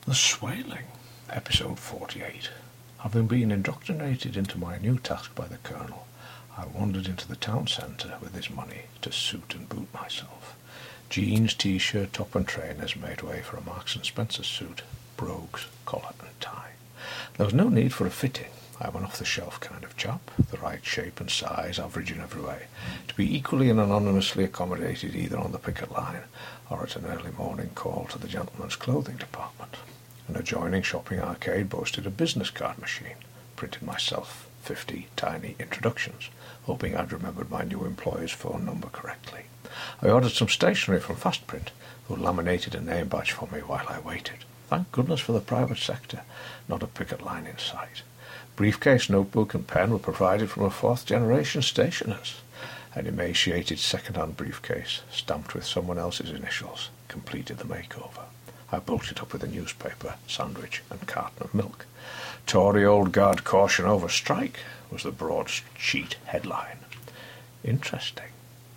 The Swaling, episode 48. Having been indoctrinated into my new task by the Colonel, I wandered into the town centre with his money to suit and boot myself. Jeans, t-shirt, top and trainers made way for a Marks and Spencer suit, brogues, collar and tie. There was no need for a fitting. I am an off-the-shelf kind of chap, the right shape and size, average in every way, to be equally and anonymously accommodated either on the picket line or at an early morning call to the gentleman's clothing department. An adjoining shopping arcade boasted a business card machine. Printed myself 50 tiny introductions, hoping I'd remembered my new employer's phone number correctly. I ordered some stationery from Fastprint, who laminated a name badge for me while I waited. Thank goodness for the private sector, not a picket line in sight. Briefcase, notebook and pen were provided from a fourth-generation stationer's. An emaciated second-hand briefcase, stamped with someone else's initials, completed the makeover. I bulked it up with a newspaper, sandwich and carton of milk. Tory Old Guard caution over strike was the broadsheet headline. Interesting.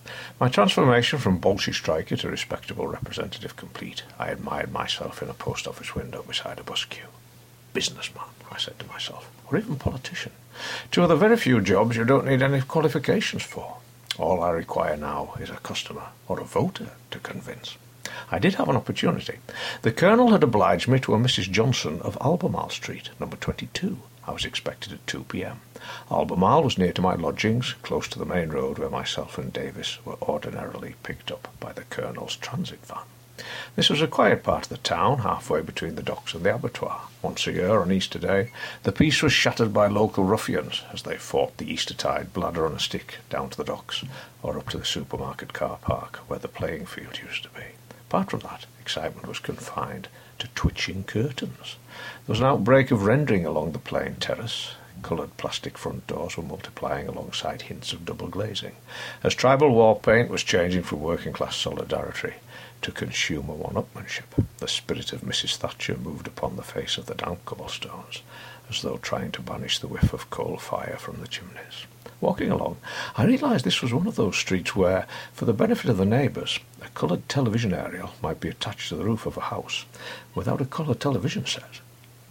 My transformation from bolshy striker to respectable representative complete, I admired myself in a post office window beside a bus queue. Businessman, I said to myself, or even politician. Two of the very few jobs you don't need any qualifications for. All I require now is a customer or a voter to convince. I did have an opportunity. The Colonel had obliged me to a Mrs. Johnson of Albemarle Street, number 22. I was expected at 2 p.m. Albemarle was near to my lodgings, close to the main road where myself and Davis were ordinarily picked up by the Colonel's transit van. This was a quiet part of the town, halfway between the docks and the abattoir. Once a year, on Easter Day, the peace was shattered by local ruffians as they fought the Eastertide bladder on a stick down to the docks or up to the supermarket car park where the playing field used to be. Apart from that, excitement was confined to twitching curtains. There was an outbreak of rendering along the plain terrace. Coloured plastic front doors were multiplying alongside hints of double glazing, as tribal war paint was changing from working-class solidarity to consumer one-upmanship. The spirit of Mrs. Thatcher moved upon the face of the damp cobblestones, as though trying to banish the whiff of coal fire from the chimneys. Walking along, I realised this was one of those streets where, for the benefit of the neighbours, a coloured television aerial might be attached to the roof of a house without a colour television set.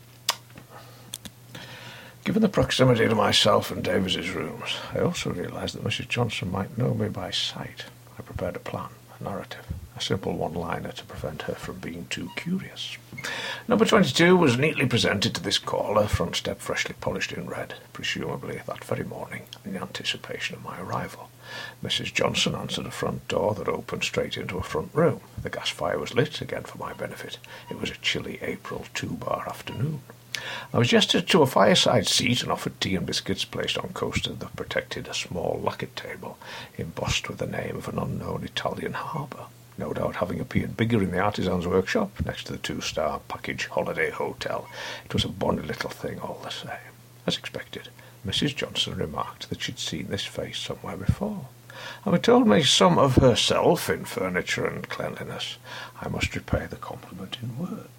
Given the proximity to myself and Davis's rooms, I also realised that Mrs. Johnson might know me by sight. I prepared a plan, a narrative, a simple one-liner to prevent her from being too curious. Number 22 was neatly presented to this caller, front step freshly polished in red, presumably that very morning, in anticipation of my arrival. Mrs. Johnson answered a front door that opened straight into a front room. The gas fire was lit, again for my benefit. It was a chilly April 2-bar afternoon. I was gestured to a fireside seat and offered tea and biscuits placed on coasters that protected a small lacquered table, embossed with the name of an unknown Italian harbour, no doubt having appeared bigger in the artisan's workshop next to the 2-star package holiday hotel. It was a bonny little thing all the same. As expected, Mrs. Johnson remarked that she'd seen this face somewhere before. Having told me some of herself in furniture and cleanliness, I must repay the compliment in words.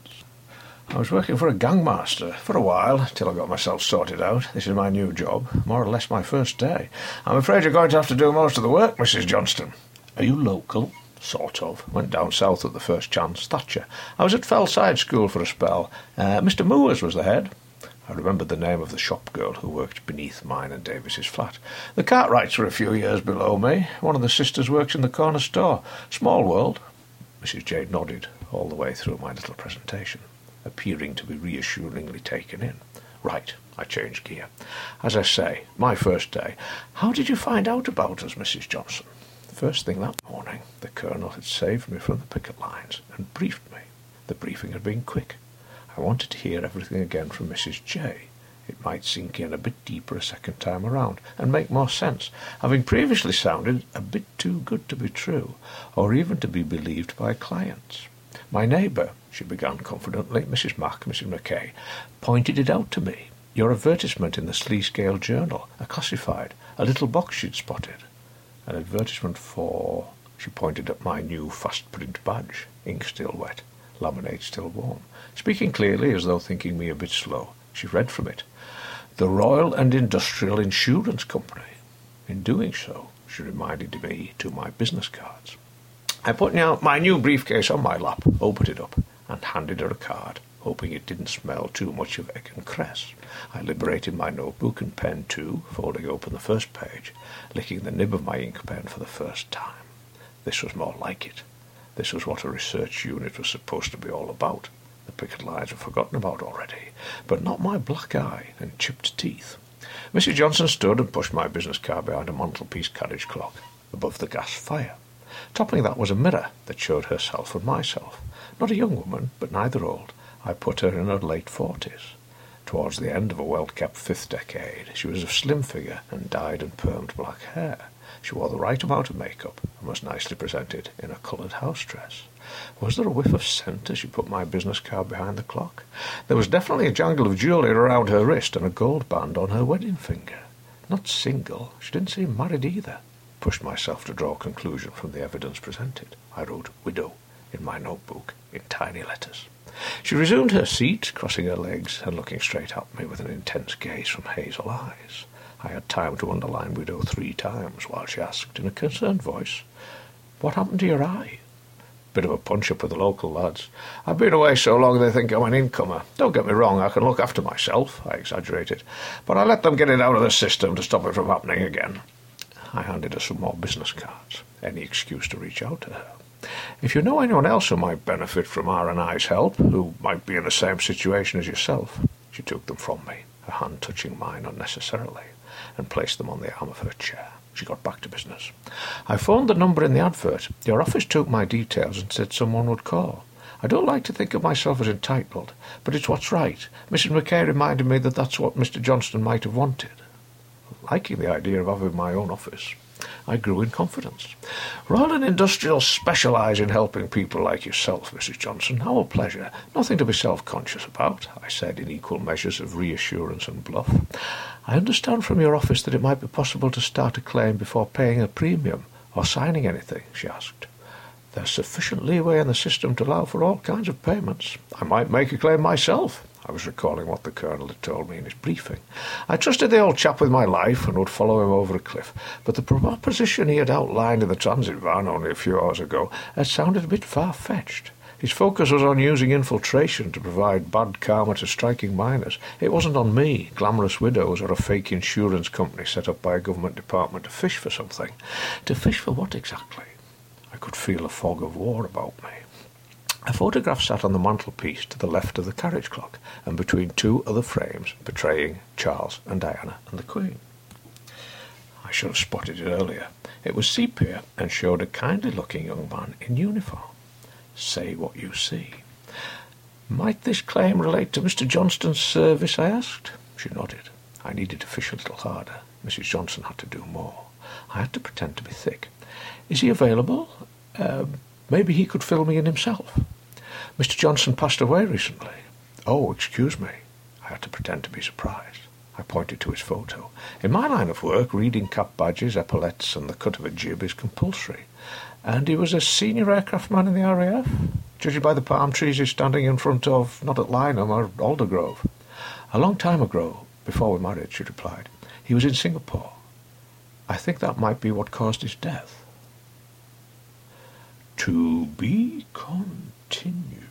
I was working for a gangmaster for a while, till I got myself sorted out. This is my new job, more or less my first day. I'm afraid you're going to have to do most of the work, Mrs. Johnston. Are you local? Sort of. Went down south at the first chance. Thatcher. I was at Fellside School for a spell. Mr. Moores was the head. I remembered the name of the shop girl who worked beneath mine and Davis's flat. The Cartwrights were a few years below me. One of the sisters works in the corner store. Small world. Mrs. Jade nodded all the way through my little presentation, appearing to be reassuringly taken in. Right, I changed gear. As I say, my first day. How did you find out about us, Mrs. Johnson? First thing that morning, the Colonel had saved me from the picket lines and briefed me. The briefing had been quick. I wanted to hear everything again from Mrs. J. It might sink in a bit deeper a second time around and make more sense, having previously sounded a bit too good to be true, or even to be believed by clients. My neighbour, she began confidently, Mrs. Mack, Mrs. Mackay, pointed it out to me. Your advertisement in the Sleescale Journal, a classified, a little box she'd spotted. An advertisement for... She pointed at my new fast-print badge, ink still wet, laminate still warm. Speaking clearly, as though thinking me a bit slow, she read from it. The Royal and Industrial Insurance Company. In doing so, she reminded me to my business cards. I put my new briefcase on my lap, opened it up, and handed her a card. hoping it didn't smell too much of egg and cress. I liberated my notebook and pen too, folding open the first page, licking the nib of my ink pen for the first time. This was more like it. This was what a research unit was supposed to be all about. The picket lines were forgotten about already, but not my black eye and chipped teeth. Mrs. Johnson stood and pushed my business card behind a mantelpiece carriage clock above the gas fire. Toppling that was a mirror that showed herself and myself. Not a young woman, but neither old. I put her in her late 40s. Towards the end of a well-kept 5th decade, she was of slim figure and dyed and permed black hair. She wore the right amount of makeup and was nicely presented in a coloured house dress. Was there a whiff of scent as she put my business card behind the clock? There was definitely a jangle of jewellery around her wrist and a gold band on her wedding finger. Not single. She didn't seem married either. Pushed myself to draw a conclusion from the evidence presented. I wrote "widow" in my notebook in tiny letters. She resumed her seat, crossing her legs and looking straight at me with an intense gaze from hazel eyes. I had time to underline "widow" 3 times while she asked in a concerned voice, "What happened to your eye?" Bit of a punch-up with the local lads. "I've been away so long they think I'm an incomer. Don't get me wrong, I can look after myself," I exaggerated, "but I let them get it out of the system to stop it from happening again." I handed her some more business cards, any excuse to reach out to her. "If you know anyone else who might benefit from R&I's help, who might be in the same situation as yourself." She took them from me, her hand touching mine unnecessarily, and placed them on the arm of her chair. She got back to business. "I phoned the number in the advert. Your office took my details and said someone would call. I don't like to think of myself as entitled, but it's what's right. Mrs. McKay reminded me that that's what Mr. Johnston might have wanted." Liking the idea of having my own office, I grew in confidence. "Royal Industrials specialise in helping people like yourself, Mrs. Johnson. Our pleasure. Nothing to be self-conscious about," I said in equal measures of reassurance and bluff. "I understand from your office that it might be possible to start a claim before paying a premium or signing anything," she asked. "There's sufficient leeway in the system to allow for all kinds of payments. I might make a claim myself." I was recalling what the Colonel had told me in his briefing. I trusted the old chap with my life and would follow him over a cliff, but the proposition he had outlined in the transit van only a few hours ago had sounded a bit far-fetched. His focus was on using infiltration to provide bad karma to striking miners. It wasn't on me, glamorous widows, or a fake insurance company set up by a government department to fish for something. To fish for what exactly? I could feel a fog of war about me. A photograph sat on the mantelpiece to the left of the carriage clock, and between 2 other frames portraying Charles and Diana and the Queen. I should have spotted it earlier. It was sepia and showed a kindly-looking young man in uniform. Say what you see. "Might this claim relate to Mr. Johnston's service?" I asked. She nodded. I needed to fish a little harder. Mrs. Johnson had to do more. I had to pretend to be thick. "Is he available? Maybe he could fill me in himself." "Mr. Johnson passed away recently." "Oh, excuse me." I had to pretend to be surprised. I pointed to his photo. "In my line of work, reading cap badges, epaulettes, and the cut of a jib is compulsory. And he was a senior aircraft man in the RAF, judging by the palm trees he's standing in front of, not at Lynham or Aldergrove." "A long time ago, before we married," she replied. "He was in Singapore. I think that might be what caused his death." To be continued.